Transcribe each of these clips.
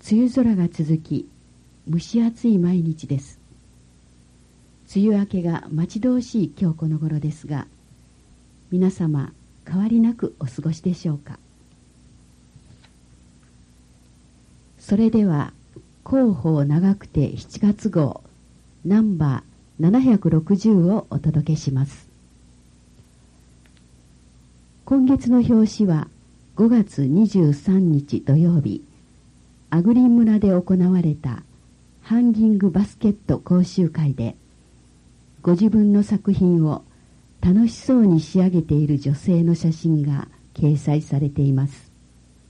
梅雨空が続き、蒸し暑い毎日です。梅雨明けが待ち遠しい今日この頃ですが、皆様変わりなくお過ごしでしょうか。それでは広報長くて7月号ナンバー760をお届けします。今月の表紙は5月23日土曜日、アグリン村で行われたハンギングバスケット講習会で、ご自分の作品を楽しそうに仕上げている女性の写真が掲載されています。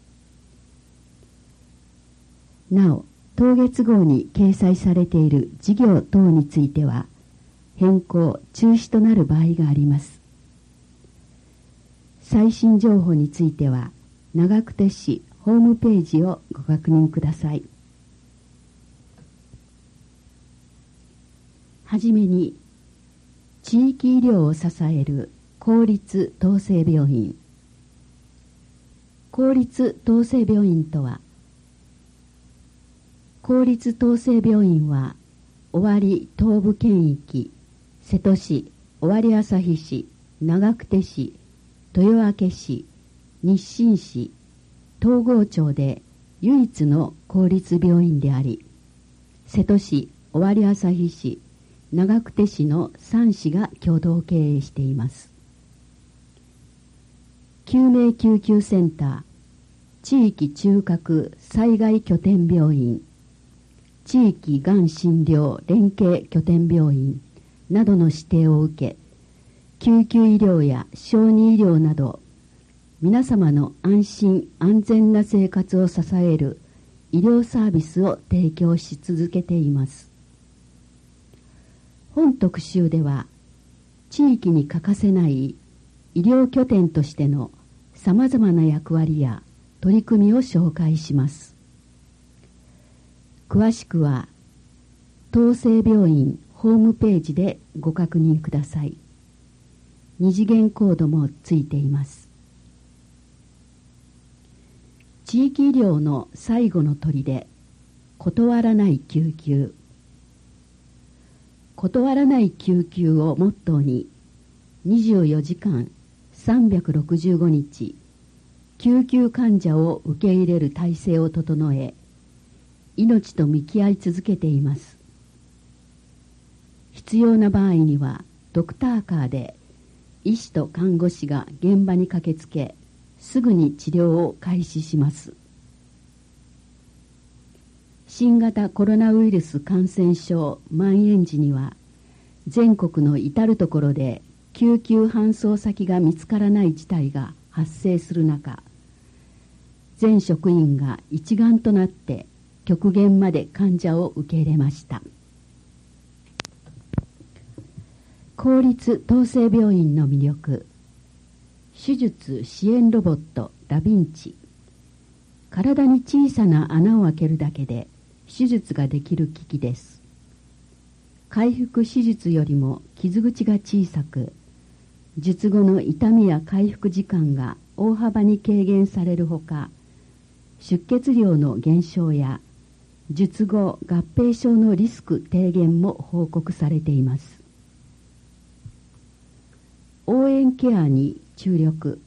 なお、当月号に掲載されている事業等については変更・中止となる場合があります。最新情報については長久手市ホームページをご確認ください。はじめに、地域医療を支える公立統制病院。公立統制病院とは、公立統制病院は尾張東部県域、瀬戸市、尾張旭市、長久手市、豊明市、日清市、東郷町で唯一の公立病院であり、瀬戸市、尾張旭市、長久手市の3市が共同経営しています。救命救急センター、地域中核災害拠点病院、地域がん診療連携拠点病院などの指定を受け、救急医療や小児医療など皆様の安心安全な生活を支える医療サービスを提供し続けています。本特集では地域に欠かせない医療拠点としてのさまざまな役割や取り組みを紹介します。詳しくは統制病院ホームページでご確認ください。二次元コードもついています。地域医療の最後の砦、断らない救急。断らない救急をモットーに、24時間365日、救急患者を受け入れる体制を整え、命と向き合い続けています。必要な場合には、ドクターカーで、医師と看護師が現場に駆けつけ、すぐに治療を開始します。新型コロナウイルス感染症蔓延時には、全国の至るところで救急搬送先が見つからない事態が発生する中、全職員が一丸となって極限まで患者を受け入れました。公立統制病院の魅力。手術支援ロボットダヴィンチ。体に小さな穴を開けるだけで手術ができる機器です。開腹手術よりも傷口が小さく、術後の痛みや回復時間が大幅に軽減されるほか、出血量の減少や術後合併症のリスク低減も報告されています。応援ケアに注力。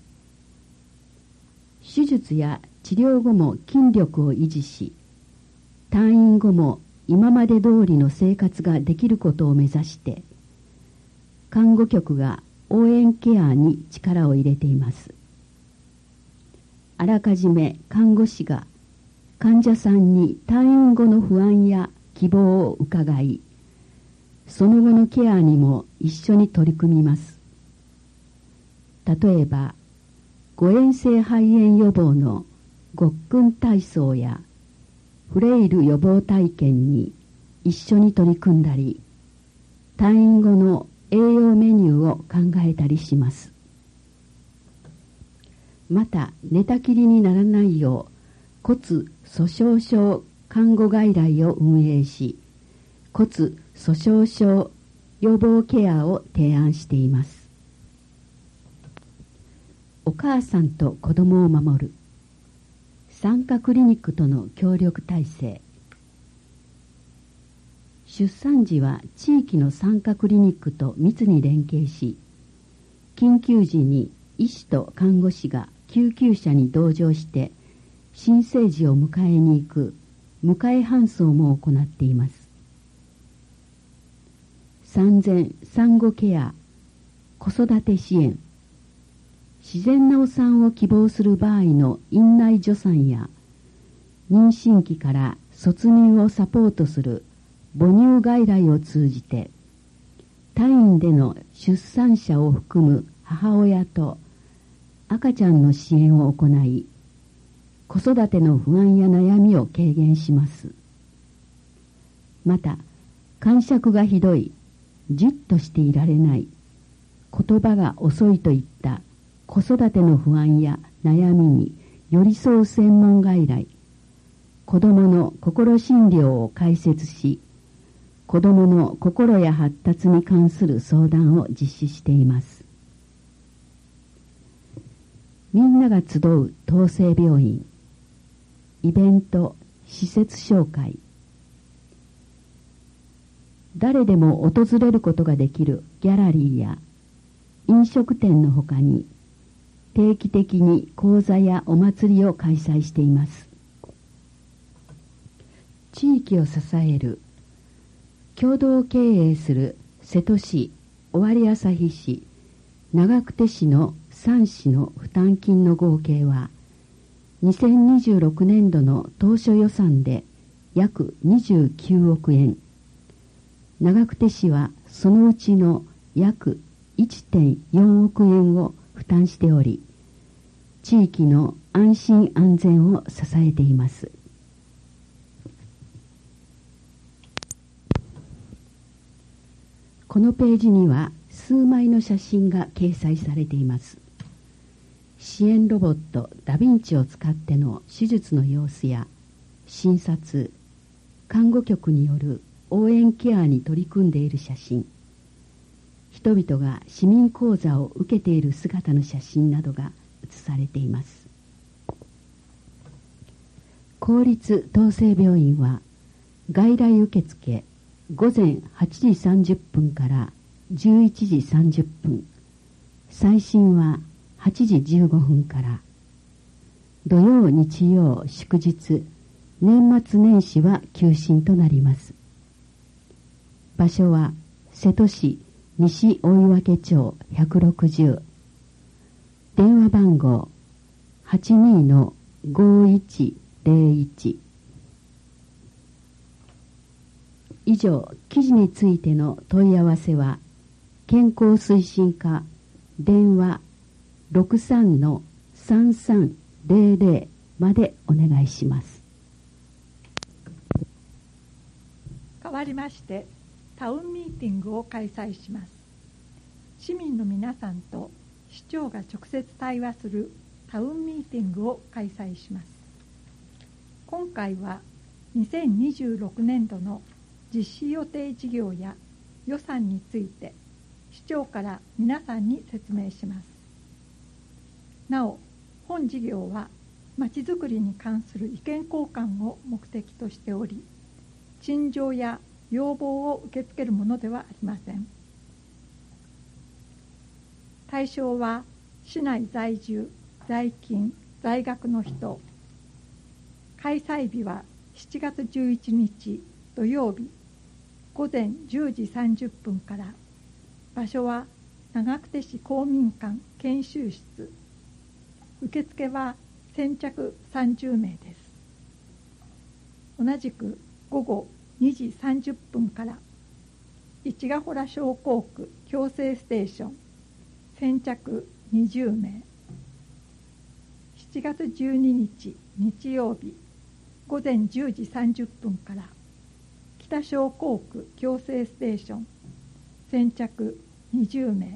手術や治療後も筋力を維持し、退院後も今まで通りの生活ができることを目指して、看護局が応援ケアに力を入れています。あらかじめ看護師が患者さんに退院後の不安や希望を伺い、その後のケアにも一緒に取り組みます。例えば、誤嚥性肺炎予防のごっくん体操やフレイル予防体験に一緒に取り組んだり、退院後の栄養メニューを考えたりします。また、寝たきりにならないよう骨粗鬆症看護外来を運営し、骨粗鬆症予防ケアを提案しています。お母さんと子供を守る。 産科クリニックとの協力体制。出産時は地域の産科クリニックと密に連携し、緊急時に医師と看護師が救急車に同乗して新生児を迎えに行く迎え搬送も行っています。産前産後ケア、子育て支援、自然なお産を希望する場合の院内助産や妊娠期から卒乳をサポートする母乳外来を通じて退院での出産者を含む母親と赤ちゃんの支援を行い、子育ての不安や悩みを軽減します。また、癇癪がひどい、じっとしていられない、言葉が遅いといった子育ての不安や悩みに寄り添う専門外来、子どもの心診療を開設し、子どもの心や発達に関する相談を実施しています。みんなが集う統制病院、イベント、施設紹介、誰でも訪れることができるギャラリーや飲食店のほかに、定期的に講座やお祭りを開催しています。地域を支える共同経営する瀬戸市、尾張旭市、長久手市の3市の負担金の合計は2026年度の当初予算で約29億円。長久手市はそのうちの約 1.4 億円を負担しており、地域の安心安全を支えています。このページには数枚の写真が掲載されています。支援ロボットダヴィンチを使っての手術の様子や診察、看護局による応援ケアに取り組んでいる写真、人々が市民講座を受けている姿の写真などが写されています。公立統制病院は外来受付午前8時30分から11時30分、再診は8時15分から、土曜日曜祝日年末年始は休診となります。場所は瀬戸市西追分町160、電話番号 82-5101。以上、記事についての問い合わせは健康推進課電話 63-3300 までお願いします。 代わりましてタウンミーティングを開催します。市民の皆さんと市長が直接対話するタウンミーティングを開催します。今回は2026年度の実施予定事業や予算について市長から皆さんに説明します。なお、本事業はまちづくりに関する意見交換を目的としており、陳情や要望を受け付けるものではありません。対象は市内在住、在勤、在学の人。開催日は7月11日土曜日午前10時30分から。場所は長久手市公民館研修室。受付は先着30名です。同じく午後2時30分から市ヶ洞商工区矯正ステーション先着20名。7月12日日曜日午前10時30分から北商工区矯正ステーション先着20名。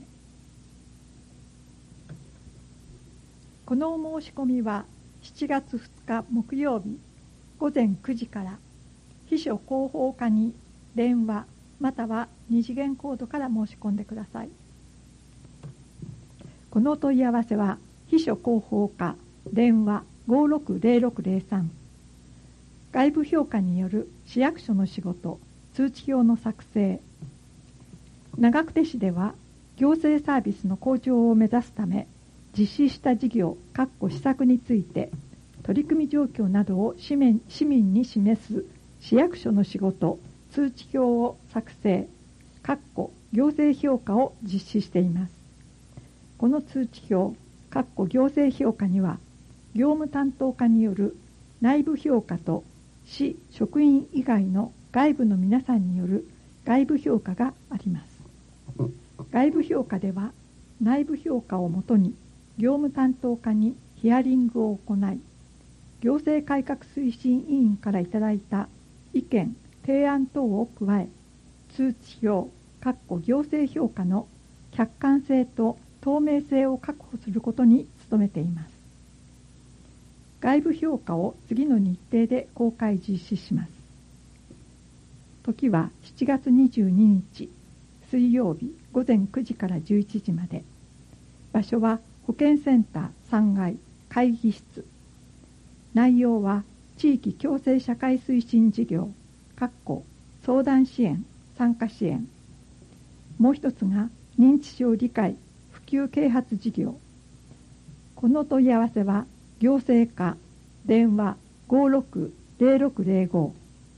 このお申し込みは7月2日木曜日午前9時から秘書広報課に電話または二次元コードから申し込んでください。この問い合わせは秘書広報課電話 560603。外部評価による市役所の仕事通知表の作成。長久手市では行政サービスの向上を目指すため実施した事業施策について取り組み状況などを市民に示す市役所の仕事通知表を作成行政評価を実施しています。この通知表行政評価には業務担当課による内部評価と市職員以外の外部の皆さんによる外部評価があります。外部評価では内部評価をもとに業務担当課にヒアリングを行い、行政改革推進委員からいただいた意見提案等を加え、通知表行政評価の客観性と透明性を確保することに努めています。外部評価を次の日程で公開実施します。時は7月22日水曜日午前9時から11時まで。場所は保健センター3階会議室。内容は地域共生社会推進事業相談支援参加支援。もう一つが認知症理解普及啓発事業。この問い合わせは行政課電話560605。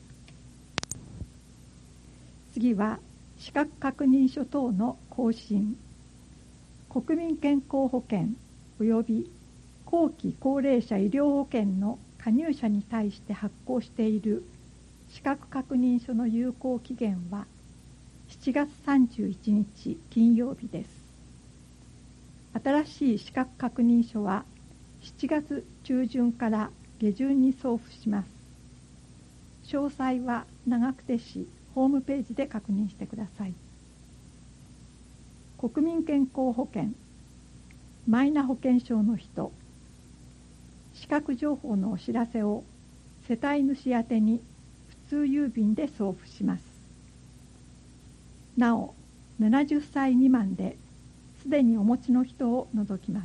次は資格確認書等の更新。国民健康保険及び後期高齢者医療保険の加入者に対して発行している資格確認書の有効期限は7月31日金曜日です。新しい資格確認書は7月中旬から下旬に送付します。詳細は長久手市ホームページで確認してください。国民健康保険マイナ保険証の人、資格情報のお知らせを世帯主宛てに普通郵便で送付します。なお、70歳未満ですでにお持ちの人を除きます。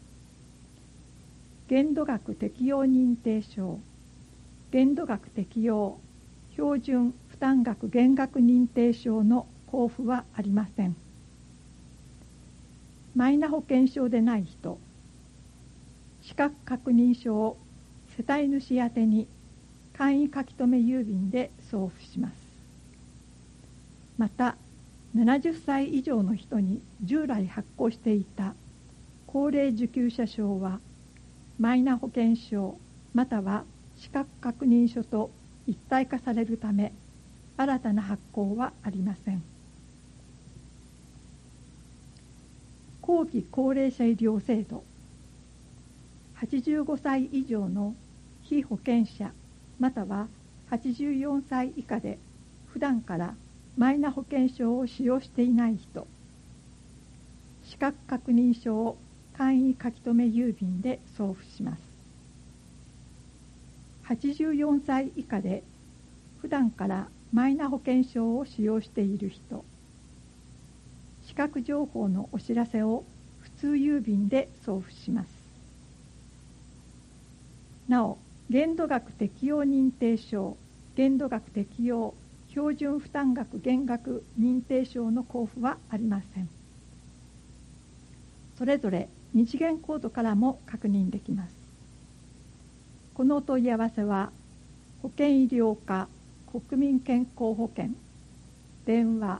限度額適用認定証、限度額適用標準負担額減額認定証の交付はありません。マイナ保険証でない人、資格確認書を世帯主宛てに簡易書留郵便で送付します。また、70歳以上の人に従来発行していた高齢受給者証はマイナ保険証または資格確認書と一体化されるため新たな発行はありません。後期高齢者医療制度、85歳以上の被保険者または84歳以下で普段からマイナ保険証を使用していない人、資格確認書を簡易書留郵便で送付します。84歳以下で普段からマイナ保険証を使用している人、資格情報のお知らせを普通郵便で送付します。なお、限度額適用認定証、限度額適用標準負担額減額認定証の交付はありません。それぞれ2次元コードからも確認できます。このお問い合わせは保険医療課国民健康保険電話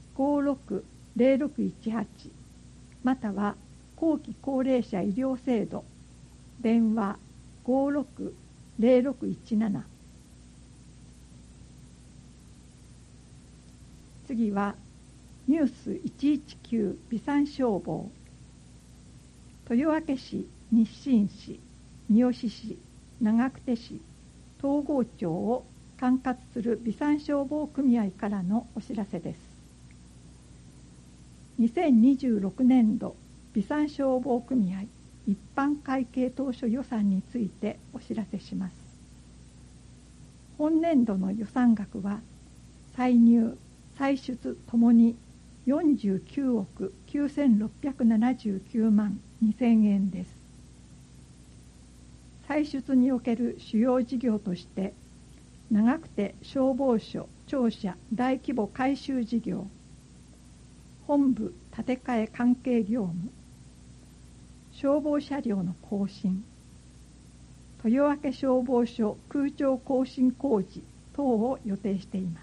560618または後期高齢者医療制度電話560617。次はニュース119備産消防。豊明市、日進市、三好市、長久手市、東郷町を管轄する備産消防組合からのお知らせです。2026年度備産消防組合一般会計当初予算についてお知らせします。本年度の予算額は歳入・歳出ともに49億9679万2000円です。 歳出における主要事業として、長久手消防署庁舎大規模改修事業、本部建て替え関係業務、消防車両の更新、豊明消防署空調更新工事等を予定しています。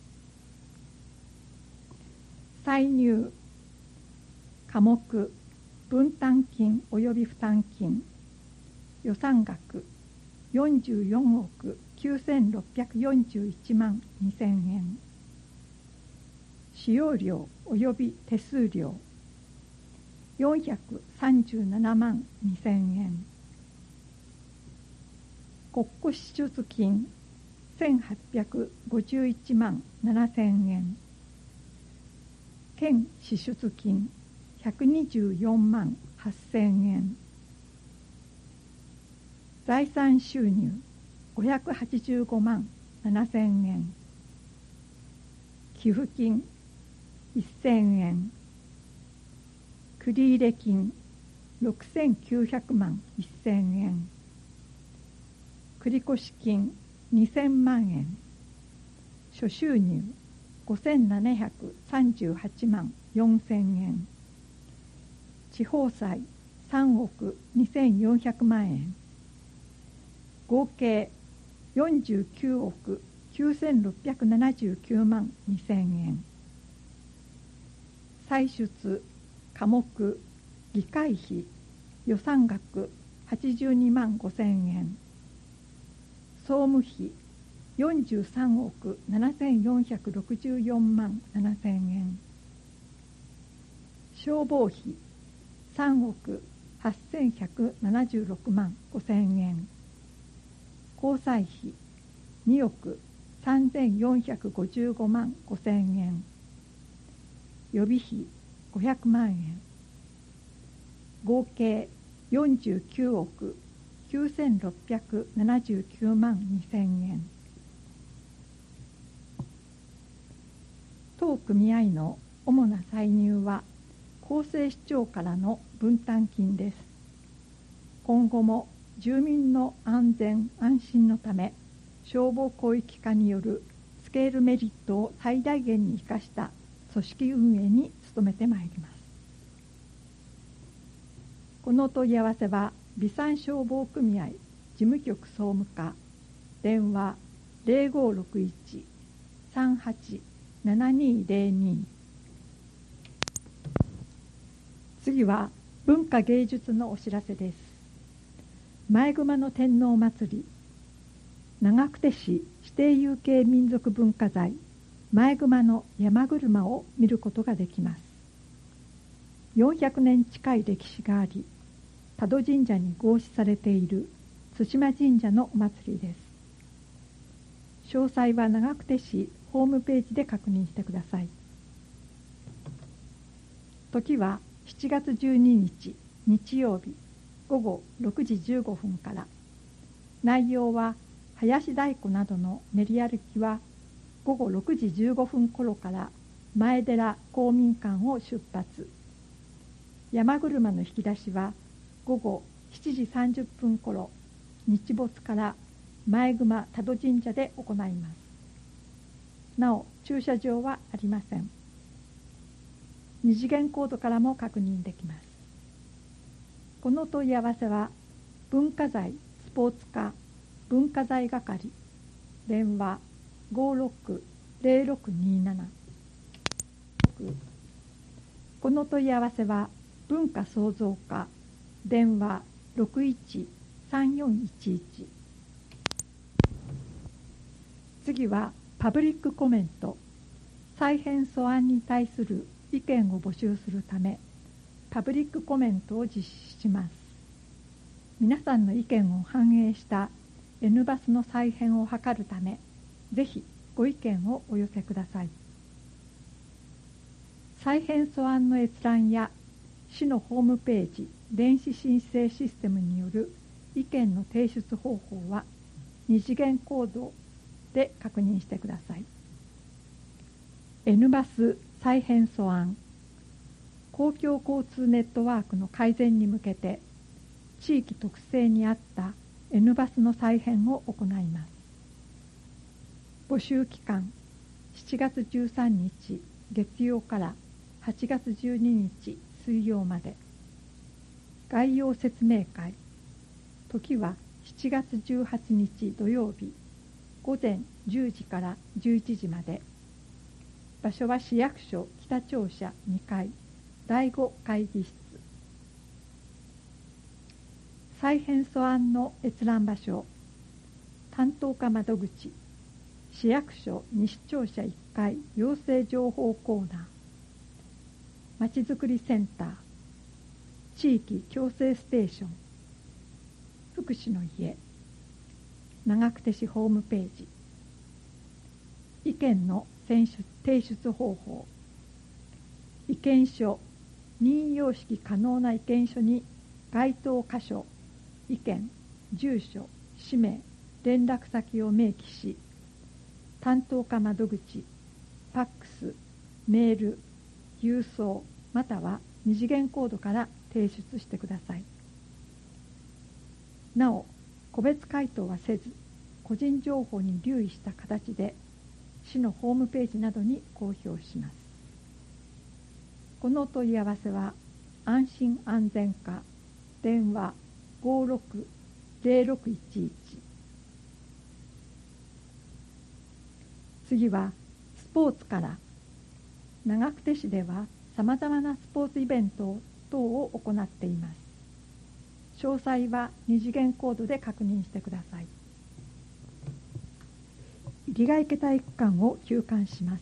歳入科目分担金及び負担金、予算額44億9641万2000円、使用料及び手数料437万2000円、国庫支出金1851万7000円、県支出金124万8000円、財産収入585万7000円、寄付金1000円、繰入金6900万1000円、繰越金2000万円、諸収入5738万4000円、地方債3億2400万円、合計49億9679万2000円、歳出科目議会費予算額82万5000円、総務費43億7464万7000円、消防費3億8176万5000円、交際費2億3455万5000円、予備費500万円、合計49億9679万2000円。当組合の主な歳入は厚生市長からの分担金です。今後も住民の安全安心のため、消防広域化によるスケールメリットを最大限に生かした組織運営に努めてまいります。この問い合わせは備産消防組合事務局総務課、電話0561-387202。次は文化芸術のお知らせです。前熊の天皇祭り、長久手市指定有形民族文化財前熊の山車を見ることができます。400年近い歴史があり、多度神社に合祀されている津島神社のお祭りです。詳細は長久手市ホームページで確認してください。時は7月12日日曜日午後6時15分から。内容は林太鼓などの練り歩きは午後6時15分頃から前寺公民館を出発。山車の引き出しは午後7時30分頃、日没から前熊多度神社で行います。なお駐車場はありません。二次元コードからも確認できます。この問い合わせは文化財スポーツ課文化財係、電話560627。この問い合わせは文化創造課、電話613411。次はパブリックコメント。再編素案に対する意見を募集するため、パブリックコメントを実施します。皆さんの意見を反映したNバスの再編を図るため、ぜひご意見をお寄せください。再編素案の閲覧や市のホームページ電子申請システムによる意見の提出方法は二次元コードで確認してください。Nバス再編素案、公共交通ネットワークの改善に向けて地域特性に合った N バスの再編を行います。募集期間7月13日月曜から8月12日水曜まで。概要説明会。時は7月18日土曜日午前10時から11時まで。場所は市役所北庁舎2階第5会議室。再編素案の閲覧場所。担当課窓口。市役所西庁舎1階行政情報コーナー。まちづくりセンター。地域共生ステーション。福祉の家。長久手市ホームページ。意見の提出方法。意見書。任意様式可能な意見書に該当箇所、意見、住所、氏名、連絡先を明記し、担当課窓口、ファックス、メール、郵送または二次元コードから提出してください。なお、個別回答はせず、個人情報に留意した形で市のホームページなどに公表します。このお問い合わせは安心安全課電話 560611。 次はスポーツから。長久手市ではさまざまなスポーツイベント等を行っています。詳細は二次元コードで確認してください。入ヶ池体育館を休館します。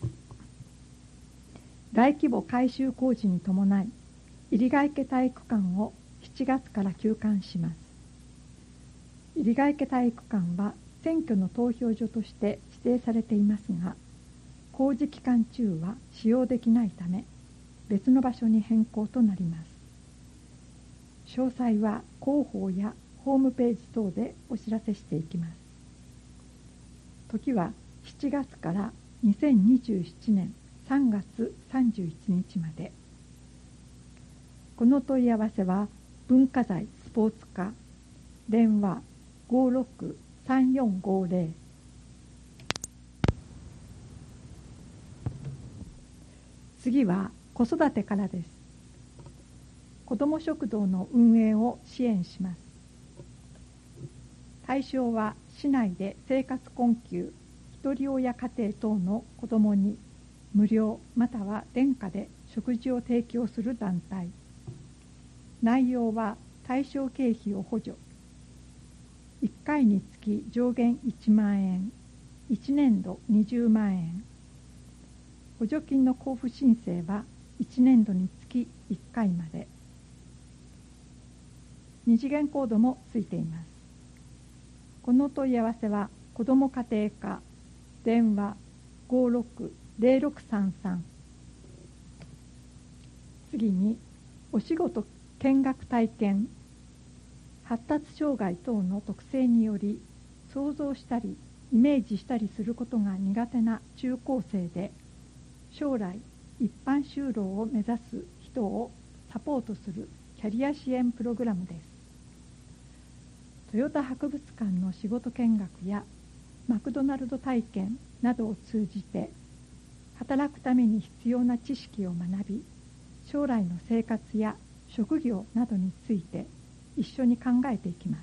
大規模改修工事に伴い入ヶ池体育館を7月から休館します。入ヶ池体育館は選挙の投票所として指定されていますが、工事期間中は使用できないため別の場所に変更となります。詳細は広報やホームページ等でお知らせしていきます。時は7月から2027年3月31日まで。この問い合わせは文化財スポーツ課電話 563450。 次は子育てからです。子ども食堂の運営を支援します。対象は市内で生活困窮ひとり親家庭等の子どもに無料または廉価で食事を提供する団体。内容は対象経費を補助。1回につき上限1万円、1年度20万円。補助金の交付申請は1年度につき1回まで。二次元コードもついています。この問い合わせは子ども家庭課電話 560633。 次にお仕事見学体験。発達障害等の特性により想像したりイメージしたりすることが苦手な中高生で将来一般就労を目指す人をサポートするキャリア支援プログラムです。トヨタ博物館の仕事見学やマクドナルド体験などを通じて働くために必要な知識を学び、将来の生活や職業などについて一緒に考えていきます。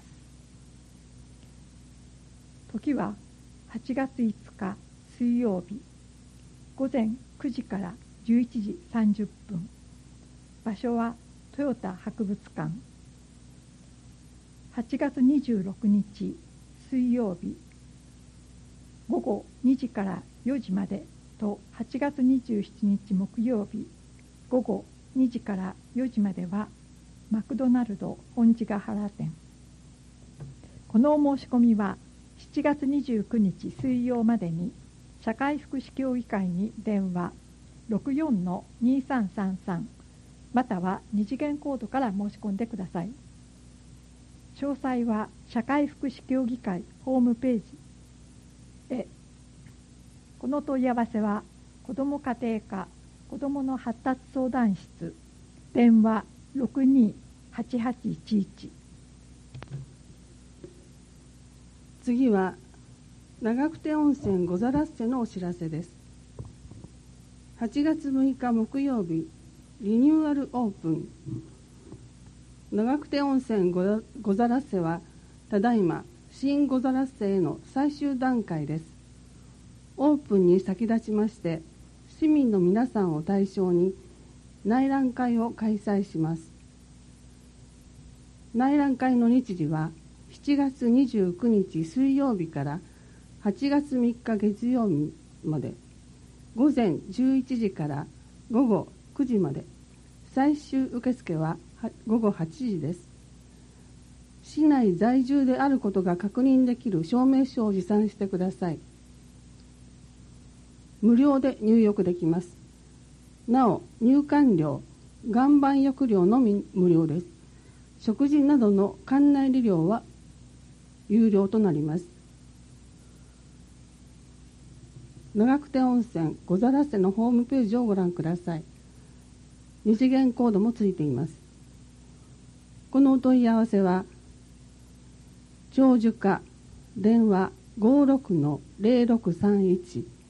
時は8月5日水曜日午前9時から11時30分。場所はトヨタ博物館。8月26日水曜日午後2時から4時までと8月27日木曜日午後2時から4時まではマクドナルド本地ヶ原店。このお申し込みは7月29日水曜までに社会福祉協議会に電話 64-2333 または二次元コードから申し込んでください。詳細は社会福祉協議会ホームページへ。この問い合わせは子ども家庭課子どもの発達相談室電話 628811。 次は長久手温泉ゴザラッセのお知らせです。8月6日木曜日、リニューアルオープン。長久手温泉ゴザラッセはただいま新ゴザラッセへの最終段階です。オープンに先立ちまして市民の皆さんを対象に内覧会を開催します。内覧会の日時は7月29日水曜日から8月3日月曜日まで、午前11時から午後9時まで、最終受付は午後8時です。市内在住であることが確認できる証明書を持参してください。無料で入浴できます。なお、入館料、岩盤浴料のみ無料です。食事などの館内利用は有料となります。長久手温泉ゴザラッセのホームページをご覧ください。二次元コードもついています。このお問い合わせは長寿課電話 56-0631